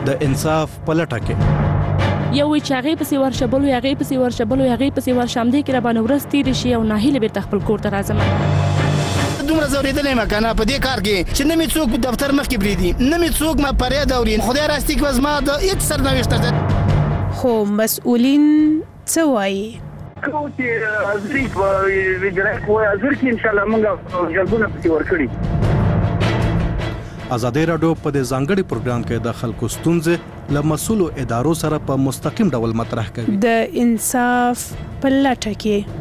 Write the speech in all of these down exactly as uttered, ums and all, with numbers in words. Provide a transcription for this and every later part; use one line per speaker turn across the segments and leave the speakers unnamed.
د انصاف په لټه کې.
یو چې هغه پسې ورشه بل هغه پسې ورشه بل هغه پسې ورشه هم دې کې را باندې ورځ تېرې شي او ناهیله بیرته خپل کور ته راځم.
دومره زورېدلې ما کنه په دې کار کې چې نه مې څوک دفتر مخکې بریدي نه مې څوک ما پرې دوري خدای راستي کې زما د هیڅ سرنوشت ده.
خو مسؤلین څه وایي؟
کوم چې ازري په ویډرک وای ازر کې ان شاء الله موږ جلبونه پسې ورکړي.
ازادي راډیو په دې ځانګړي پروګرام کې د خلکو ستونزې له مسؤلو ادارو سره په مستقیم ډول مطرح کوي.
د انصاف په لټه کې.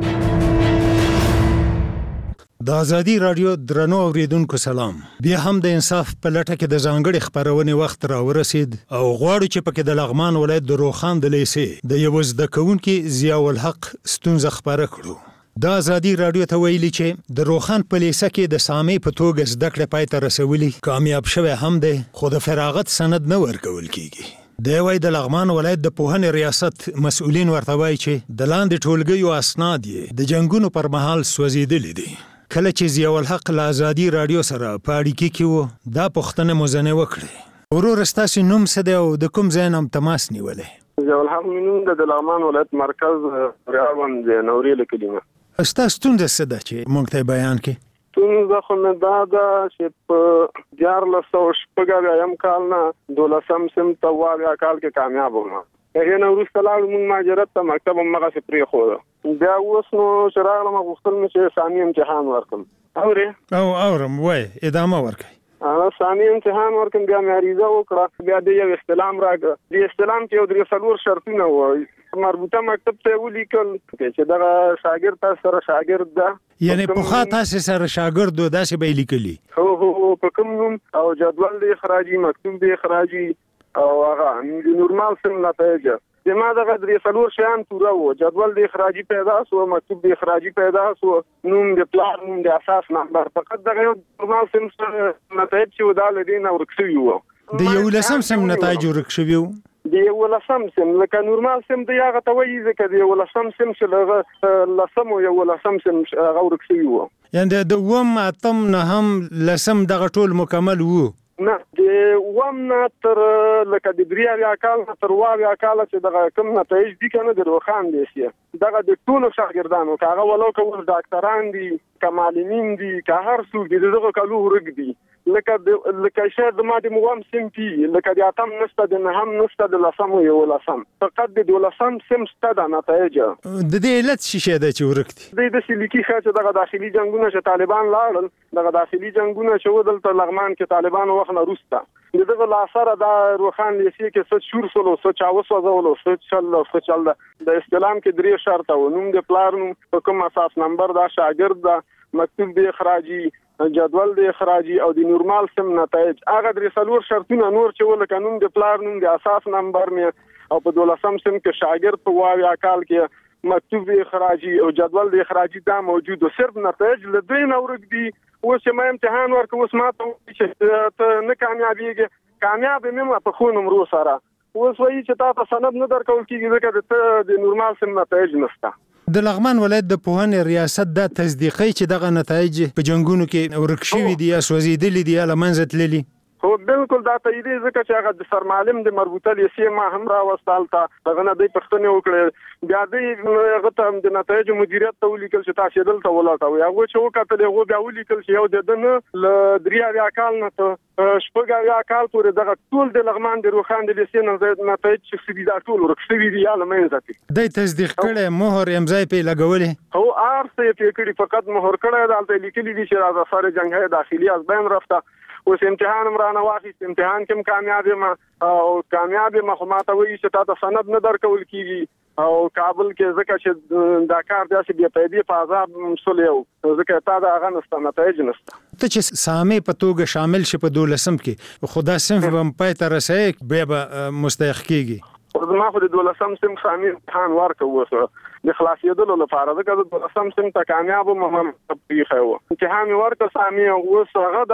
د ازادي راډیو درنو اوریدونکو سلام. بیا هم د انصاف په لټه کې د ځانګړي خبرونې وخت راورسید او غواړو چې پکې د لغمان ولایت د روخان د لیسې د یو زده کوونکي ضیاء الحق ستونزه خبره کړو. د ازادي راډیو ته ویلي چې د روخان په لیسه کې د سامې په توګه زده کړې پای ته رسولي کامیاب شوی هم دی خو د فراغت سند نه ورکول کیږي. دی وایي د لغمان ولایت د پوهنې ریاست مسؤلین ورته وایي چې د لاندې ټولګیو اسناد یې د جنګونو پر مهال سوځېدلي دي. کله چې ضیاء الحق له ازادي راډیو سره په اړیکه کې وو دا پوښتنه مو ځنې وکړې. ورور ستاسو نوم څه دی او د کوم ځای نه تماس نیولې؟
ضیاء الحق نوم د لغمان ولایت مرکز ریاوند نوري له کلمه.
ستاسو ستونزه څه ده چې موږ ته بیان کړئ؟
ستونزه خو مې دا ده چې په دیارلس سوه شپږ اویایم کال نه دولسم سیم ته اوه اویا کال کې کامیاب وم. هغې نه وروسته لاړو موږ مهاجرت ته مکتب همغسې پرېښوده. بیا اوس نو چې راغلم غوښتل مې چې ثاني امتحان ورکړم. اورې؟
او اورم وایي ادامه ورکړئ.
ثاني امتحان ورکړم بیا مې عریضه وکړه بیا د یو استلام راکړه. د استلام کې یو درې څلور شرطونه وو. مربوطه مکتب ته ولیکل چې دغه شاګرد تاسو سره شاګرد ده
یعنی په خاطر تاسو سره شاګرد و داسې به لیکلي.
هو هو په کوم نوم او جدول د اخراجي مکتوب د اخراجي او هغه د نورمال سم نتایج د ما دغه درې څلور شیان پوره وو. جدول د اخراجي پیدا سو مکتوب د اخراجي پیدا سو نوم د پلان نوم د اساس نمبر فقط دغه نورمال سم نتایج چې ودا لدی نه ورکسي وو.
د یو لسم سم نتایج ورکشوي وو.
د یو لسم سم لکه نورمال سم د هغه ته وایي ځکه د یو لسم سم چې لغه لسم او یو لسم سم هغه ورکسي وو.
یعنې د اووم اتم نهم لسم دغه ټول مکمل وو.
نه د اووم نه تر لکه د درې اویا کال نه تر اوه اویا کاله چې دغه کوم نتایج دي که نه د روښان دی دغه د ټولو شاګردانو که هغه ولو که اوس ډاکټران دي که معلمین دي که هر څوک دي د دغه کالو ورک دي. لکه لکه شاید زما د اووم سیم پي لکه د اتم نشته د نهم نشته د لسم او یولسم فقط د دولسم سیم شته د نتایج.
د دې علت څه شی دی چې ورک دي؟
دی داسې لیکي ښه چې دغه داخلي جنګونه چې طالبان لاړل دغه داخلي جنګونه چې و دلته لغمان کې طالبانو وخت نه وروسته د دغه له اثره دا روښان لیسې کې څه شور سولو څه چا وسوځولو څه چل څه چل د استلام کې درې شرطه و. نوم د پلار نوم په کوم اساس نمبر دا شاګرد ده مکتوب د اخراجي جدول د اخراجي او د نورمال سم نتایج. هغه درې څلور شرطونه نور چې ول قانون د پلار نوم د اساس نمبر مې او په دولسم سم کې شاګرد په واویا کال کې مکتوب د اخراجي او جدول د اخراجي دا موجود او صرف نتایج له دوی نه ورک دي. اوس چې ما امتحان ورکړ اوس ما ته چې ته نه کامیابېږې کامیاب مې په خو نمرو سره اوس وایي چې تا ته سند نه درکول کېږي ځکه ته د نورمال سم نتایج نشته.
د لغمان ولایت د پوهنې ریاست دا تصدیقي چې دغه نتایج په جنګونو کې ورک شوي دي یا سوځېدلي دي یا له منځه تللي؟
هو بالکل دا تاییدي ځکه چې هغه د سرمعلم د مربوطه لیسې ما هم راوسته هلته هغه نه دوی پوښتنې وکړې بیا دوی هغه ته د نتایجو مدیریت ته ولیکل چې تاسې دلته ولټوئ. هغوی چې وکتل هغوی بیا ولیکل چې یو د ده نه له درې اویا کال نه ته شپږ اویا کال پورې دغه ټول د لغمان د روښان د لیسې نتایج چې څه دي دا ټول ورک شوي دي یا له منځه تللي.
دی تصدیق کړی مهر امضا یې پرې لګولې؟
هو هر څه یې پرې کړي فقط مهر کړی ده هلته لیکلي دي چې از اثر جنگ داخلي از بین رفته. اوس امتحان هم رانه واخیست امتحان کې هم کامیاب یم او کامیاب یم خو ما ته وایي چې تا ته سند نه درکول کېږي او کابل کې ځکه چې دا کار داسې بې پیدې په عذاب مسولی و ځکه تا د هغه نشته نتایج نشته.
ته چې سامې په توګه شامل شي په دولسم کې خو دا صنف به هم پای ته رسوي بیا به مستحق کېږي.
زما خو د دولسم سیم سامي امتحان ورکړ اوس د خلاصېدلو لپاره ځکه د دولسم سیم ته کامیاب وم هم پرېښی و امتحان مې ورکړ سامي اوس هغه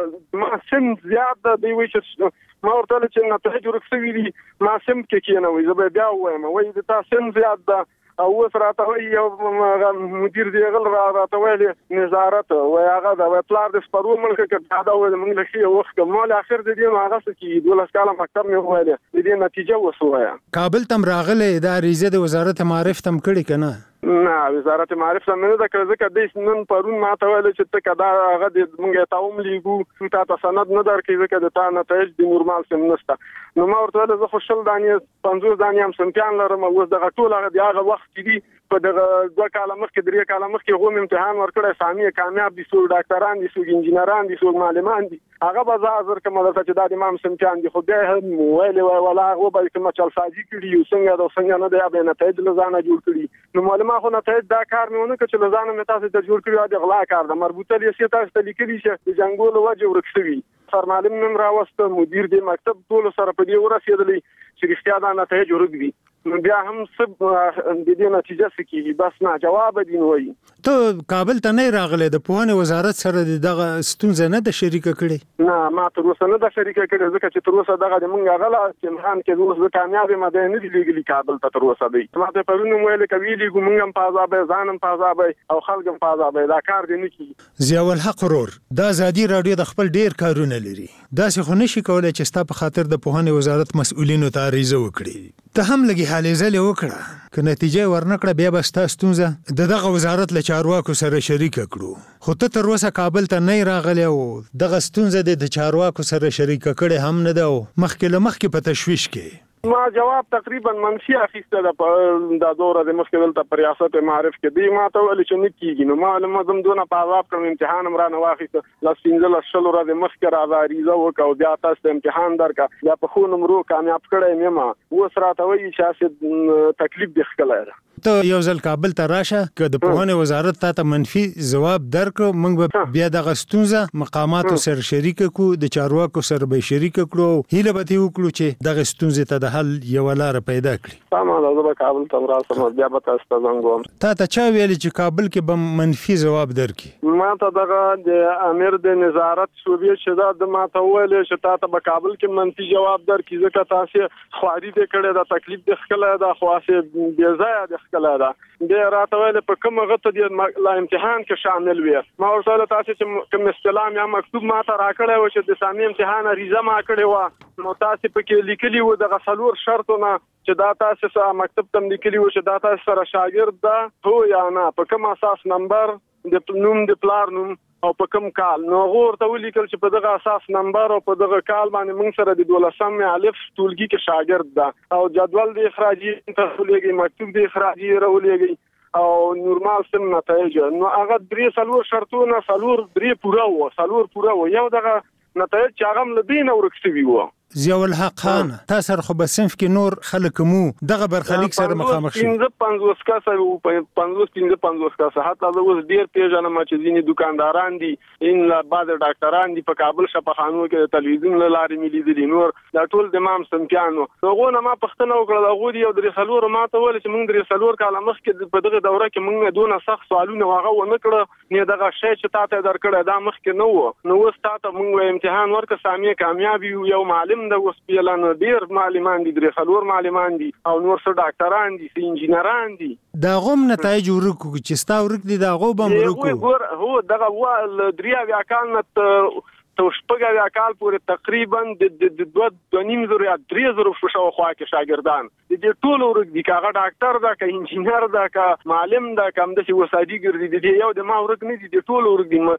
د ما سیم زیات ده دوی وایي چې ما ورته ویل چې نتایج ورک شوي دي ما سیم کې کښېنوئ زه به بیا ووایم وایي د تا سیم زیات ده او اوس راته وایي یو مدیر دی غل را راته ویلي نظارت وایي هغه د پلار د سپرو ملک کې دا وایي موږ له ښې وخت کوم مال اخر د دې نو هغه څه کې دولس کاله مکتب مې وویلې د دې نتیجه وسوه.
کابل تم راغله د اریزه د وزارت معارف تم کړي کنه؟
نه وزارت معارف سم نه ده کړ ځکه د نن پرون ماته ویل چې ته کدا هغه د مونږه تاوم لیګو تا ته سند نه درکې ځکه د تا نتایج د نورمال سم نشته. نو ما ورته ویل زه خوشل دانې پنځوس دانې هم سمتیان لرم اوس دغه ټول هغه د هغه وخت کې دي په دغه دوه کاله مخکې درې کاله مخکې غوم امتحان ورکړی سامي کامیاب دي څوک ډاکټران دي څوک انجینران دي څوک معلمان دي هغه به زه حاضر کوم درته چې دا د امام سمتیان دي خو بیا هم ویلې وای ولا هغه به کوم چلسازي کړي یو څنګه دا څنګه نه دی به نتایج لزانه جوړ کړي. نو معلومه خو نتایج دا کار نه ونه چې لزانه مې تاسو ته جوړ کړی دی غلا کار د مربوطه لیسې تاسو ته لیکلي چې د جنګولو وجه ورکسوي سر معلم نن راوسته مدیر د مکتب ټول سره په دې ورسېدلی چې رښتیا دا نتایج ورکوي. نو بیا هم سب د دې نتیجه سکی بس نه جواب دین وایي.
ته کابل ته نه راغله د پوهنې وزارت سره دغه ستونزه نه د شریکه کړي؟
نه ما تر اوسه نه د شریکه کړي ځکه چې تر اوسه دغه د مونږ غلا امتحان کې اوس د کامیاب مده نه دی لګلی کابل ته تر اوسه دی. ما ته پرون ویل کوي لګو مونږ هم پازابه ځانم پازابه او خلک هم پازابه دا کار دی نه کی.
ضیاء الحق رور دا ازادي رادیو د خپل ډیر کارونه لري دا څه خو نشي کولای چې ستا په خاطر د پوهنې وزارت مسؤلینو ته عریضه وکړي. ته هم لګي حالې زلې وکړه که نتیجه ورنکړه بیا به ستا ستونزه د دغه وزارت له چارواکو سره شریکه کړو. خو ته تر اوسه کابل ته نه راغلی او دغه ستونزه د چارواکو سره شریکه کړې هم نه ده او مخکې له مخکې په تشویش کې.
ما جواب تقریبا منفي اخیسته ده په دا دوره د مخکې دلته په ریاست معارف کې دی ما ته ویل چې نه کېږي. نو ما معلومه زم دونه په عذاب کړم امتحان هم رانه واخیسته لس پنځلس شل ورځې مخکې راځه عریضه وکړه او بیا تاسو ته امتحان درکړه بیا په ښو نمرو کامیاب کړی مې ما اوس راته وایي چې هسې تکلیف دې ښکلی ده.
ته یو ځل کابل ته راشه که د پوهنې وزارت تا ته منفي ځواب درکړو موږ به بیا دغه ستونزه مقاماتو سره شریکه کړو د چارواکو سره به شریکه کړو هیله به دې وکړو چې دغه ستونزې ته د حل یوه لاره پیدا کړي.
سمه ده زه به کابل ته راسم بیا به تاسو ته زنګ وهم.
تا ته چا ویلي چې کابل کې به منفي ځواب درکړي؟
ما ته دغه د امیر د نظارت شعبې چې دا د ما ته ویلې چې تا ته به کابل کې منفي جواب درکړي ځکه تاسې خواري دې کړې ده تکلیف دې ښکلی ده خو هسې بې ځایه دې ښکلی ده. بیا راته ویل په کومه غته دې لا امتحان کې شامل وي. ما ورته ویل تاسو چې کوم استلام یا مکتوب ما ته راکړی و چې د سامي امتحان عریضه ما کړې وه نو تاسو پکې لیکلي و دغه څلور شرطونه چې دا تاسو سره مکتب تم لیکلي و چې دا تاسو سره شاګرد ده هو یا نه په کوم اساس نمبر د نوم د پلار نوم او په کوم کال. نو غور ته ولیکل چې په دغه اساس نمبر او په دغه کال باندې موږ سره د دولسم الف ټولګي کې شاګرد ده او جدول د اخراجي ترلېږي مکتوب د اخراجي راولېږي او نورمال سم نتایج. نو هغه درې څلور شرطونه څلور درې پوره وو څلور پوره وو یو دغه نتایج چې هغه هم له دې نه ورک شوي وو.
ضیاء الحق خان تا سره خو به صنف کې نور خلک مو دغه برخلیک سره مخامخ شي
پنځه پنځوس کسه پنځوس پنځه پنځوس کسه حتی زه اوس ډېر پیژنم چې ځینې دکانداران دي ان لا بعض ډاکټران دي په کابل شفاخانو کې د تلویزیون له لارې مې لیدلي نور دا ټول د امام سمتیانو. هغو نه ما پوښتنه وکړه هغو دي یو درې څلور ما ته ویل چې موږ درې څلور کاله مخکې په دغه دوره کې موږ دونه سخت سوالونه هغه ونه کړه نه دغه شی چې تا ته درکړی دا مخکې نه و. نو اوس تا ته موږ امتحان ورکړه سامي کامیاب یو معلم د اوس پیلن ډیر معلمان دي درې څلور معلمان دي او نور څه ډاکټران دي څه انجینران دي.
دا غوم نتایج ورکو چې ستا ورک دي دا غو بم ورکو
هو دغه و دریا بیا کال نه تو شپږ یا کال پورې تقریبا د دوه دوه نیم زره یا درې زره په شاوخوا کې شاګردان د دې ټول ورک دي کاغه ډاکټر دا که انجینر دا که معلم دا که همداسې وسادي ګرځي د یو د ما ورک نه دي د ټول ورک دي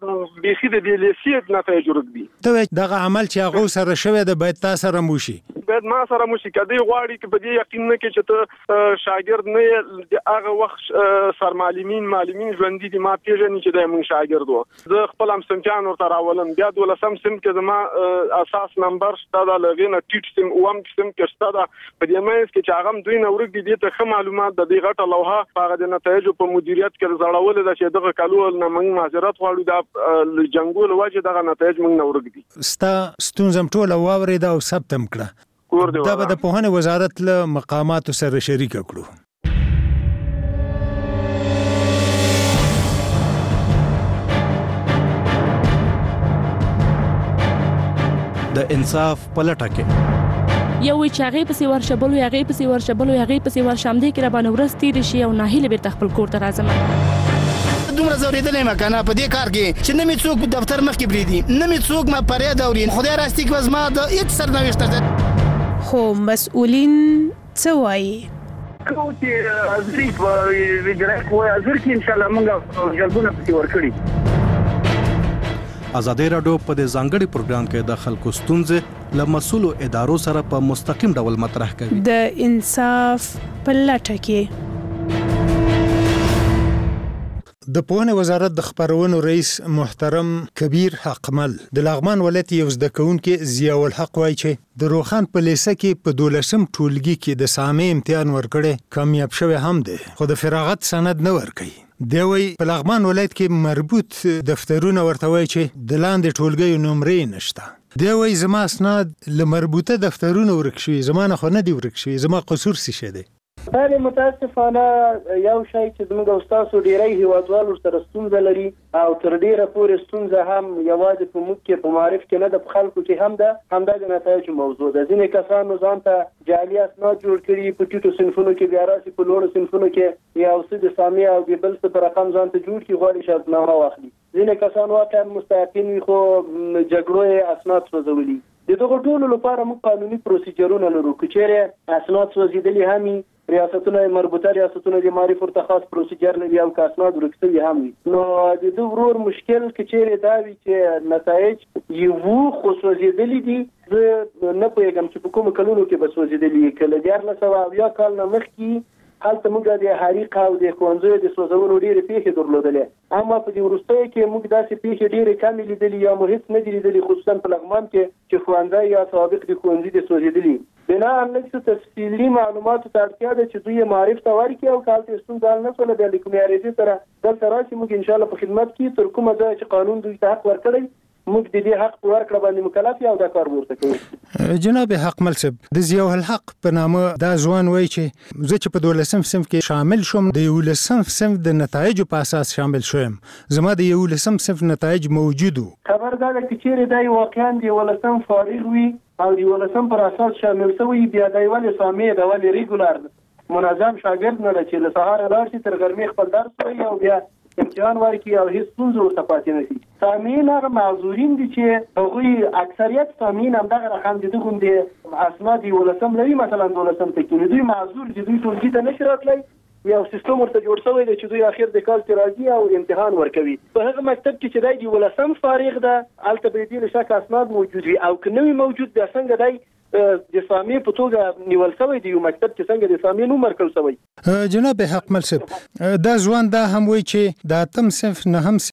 بیخي د دې لیسې نتایج ورک دي.
ته دغه عمل چې هغه سره شوی د باید تاسو سره موشي
باید ما سره موشي کدی غواړي چې په دې یقین نه کې چې ته شاګرد نه د هغه وخت سرمعلمین معلمین ژوندۍ دي ما پیژنې چې د مون شاګرد و زه خپل هم سمجان ورته راولم بیا دولسم سم کې زما اساس نمبر شته دا لغې نه ټیټ سم اوم سم کې شته دا په دې مېز کې چې هغه دوی نه ورګ دي ته ښه معلومات د دې غټه لوحه هغه د نتایجو په مدیریت کې زړول ده چې دغه کالو نه موږ معذرت غواړو دا جنگول وجه دغه نتایج موږ نه ورګ دي.
ستا ستونزم ټول واورېده او ثبتم کړه دا به د پوهنې وزارت له مقاماتو سره شریکه کړو.
د انصاف پلټه کې
یو وی چې هغه پسې ورشه بل وی هغه پسې ورشه بل وی هغه پسې ورشه همدې کې را باندې ورځ تیر شي او ناهیله بیرته خپل کور ته راځم
دومره زورېدلې ما کنه په دې کار کې چې نه مې څوک دفتر مخکې بریدي نه مې څوک ما فریاد اوري خدای راستي کې زما د هیڅ سرنوشت ده
خو مسؤلین څه وایي
کو چې ازري په ویډرک وای ازر کې ان شاء الله موږ جلبونه پتی ورکړي
ازادي راډیو په دې ځانګړي پروګرام کې د خلکو ستونزې له مسولو ادارو سره په مستقیم ډول مطرح کوي
د انصاف په لټه کې
د پوهنې وزارت د خبرونو رئیس محترم کبیر حقمل د لغمان ولایت یو زده کوونکی ضیاء الحق وایي چې د روخان په لیسه کې په دولسم ټولګي کې د سامع امتحان ورکړی کامیاب شوی هم دی خو د فراغت سند نه ورکوي دی وایي په لغمان ولایت کې مربوط دفترونه ورته وایي چې د لاندې ټولګیو نمرې نشته دی وایي زما اسناد له مربوطه دفترونو ورک شوي زما نه خو نه دي ورک شوي زما قصور څه شی دی
بله متاسفانه یو شی چې زموږ او ستاسو ډیری هیوادوال ورسره ستونزه لري او تر ډیره پورې ستونزه هم یوازې په موږ کې په معرف کې نه ده په خلکو کې هم ده همدا د نتایجو موضوع ده ځینې کسانو ځان ته جعلي اسناد جوړ کړي په ټیټو صنفونو کې بیا راسي په لوړو صنفونو کې یو څه د سامع او د بل څه په رقم ځان ته جوړ کړي غواړي شرطنامه واخلي ځینې کسان واقعا مستحقین وي خو جګړو یې اسناد سوځولي د دغه ټولو لپاره موږ قانوني پروسیجرونه لرو که چیرې اسناد سوځېدلي هم وي ریاستونه مربوطه ریاستونه د معرف ورته خاص پروسیجر لري او که اسناد ورک شوي هم وي نو د ده ورور مشکل که چیرې دا وي چې نتایج یو خو سوځېدلي دي زه نه پوهېږم چې په کومو کلونو کې به سوځېدلي که له دیارلس سوه اویا کال نه مخکې هلته موږ د حریق او د ښوونځیو د سوځولو ډېرې پیښې درلودلې اما په دې وروستیو کې موږ داسې پیښې ډېرې کمې لیدلي یا مو هېڅ نه دي لیدلي خصوصا په لغمان کې چې ښوونځی یا سوابق د ښوونځي د سوځېدلي بنا لږ څه تفصیلي معلوماتو ته اړتیا ده چې دوی یې معرف ته ورکړي او که هلته ستونزه حل نه شوله بیا له کومې عریضې سره دلته راشي موږ انشاءالله په خدمت کې تر کومه ځایه چې قانون دوی ته حق ورکړی موږ د دې حق په ورکړه باندې مکلف یو او دا کار ورته کوو
جناب حقمل صاحب د ضیاء الحق په نامه دا ځوان وایي چې زه چې په دولسم صنف کې شامل شوم د یولسم صنف د نتایجو په اساس شامل شوم زما د یولسم صنف نتایج موجود وو
خبر دا ده چې چیرې دا واقعا د یولسم فارغ وي او د یولسم پر اساس شامل شوی بیا دا ولې سامع دا ولې ریګولر منظم شاګرد نه چې له سهار لاړ شي تر غرمې خپل درس وایي او بیا امتحان ورکړي او هیڅ ستونزه ورته پاتې نه شي سامعین هغه معذورین دي چې هغوی اکثریت سامعین همدغه رقم دي دغوندې اسناد یولسم لري مثلا دولسم ته کې دوی معذور دي دوی ټولګي ته نشي راتلی یو سیستم ورته جوړ شوی دی چې دوی اخر د کال کې راځي او امتحان ورکوي په هغه مکتب کې چې دی د یولسم فارغ ده هلته به بې له شک اسناد موجود وي او که نه وي موجود بیا څنګه دی د سامع په توګه نیول شوی دی یو مکتب چې څنګه د سامع نوم ورکړل شوی
جناب حقمل صاحب دا ځوان دا هم وایي چې د اتم صنف نهم